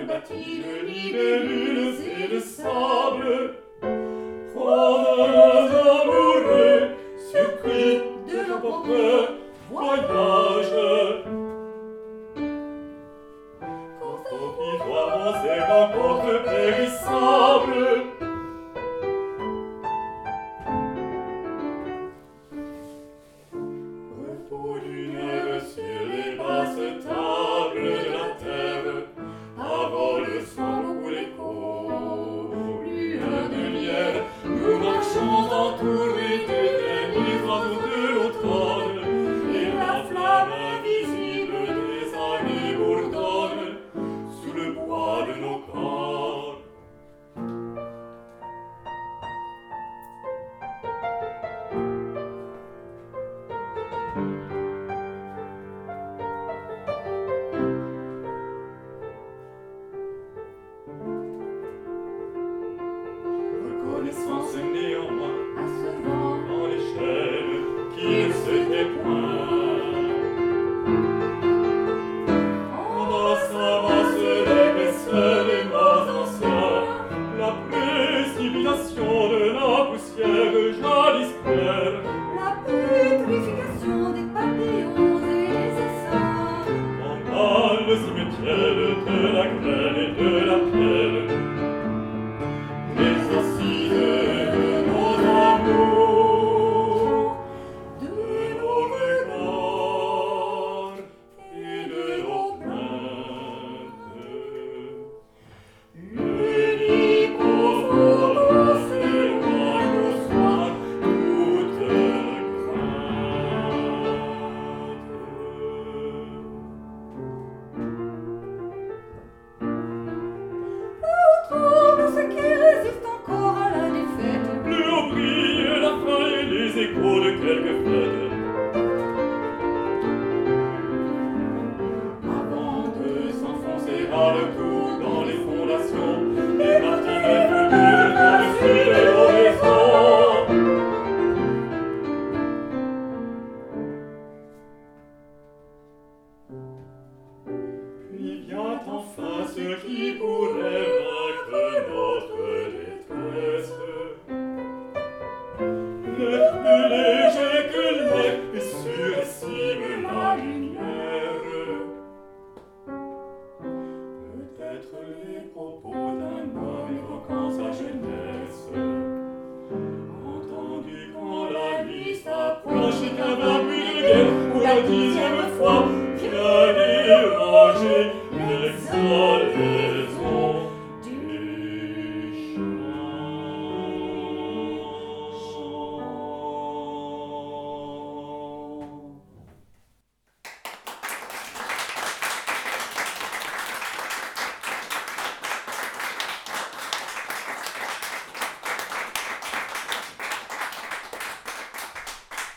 bâti de libellules et de sable. Promeneurs amoureux, surpris de leur propre voyage. Quand au pivoiement ces rencontres périssables, repos d'une heure sur les basses tables de la terre, avant le soir où l'écho, lueur de lierre, nous marchons entourés de derniers oiseaux de l'automne, et la flamme invisible des années bourdonne sous le bois de nos corps. Reconnaissance néanmoins À ce vent, dans l'échelle qui ne se tait point. Embrassant l'épaisseur des mots anciens, la précipitation de la poussière jadis claire, la pétrification des papillons et des essaims, en bas le cimetière de la grêle et de la pierre, les assises de nos amours, de nos regards et de nos plaintes. Unis pour s'éloigne au soir toute crainte. autour de ceux qui résistent encore à la défaite, Plus haut brille la faim et les échos de quelques fêtes. Avant de s'enfoncer à leur tour dans les fondations, des martinets venus par-dessus les horizons. Puis vient enfin ce qui pourrait vaincre notre détresse. L'être plus léger que l'air et surestime la lumière. Peut-être les propos d'un homme évoquant sa jeunesse, entendu quand la nuit s'approche et qu'un barbu de guerre pour la 10e fois vient déranger l'exalé.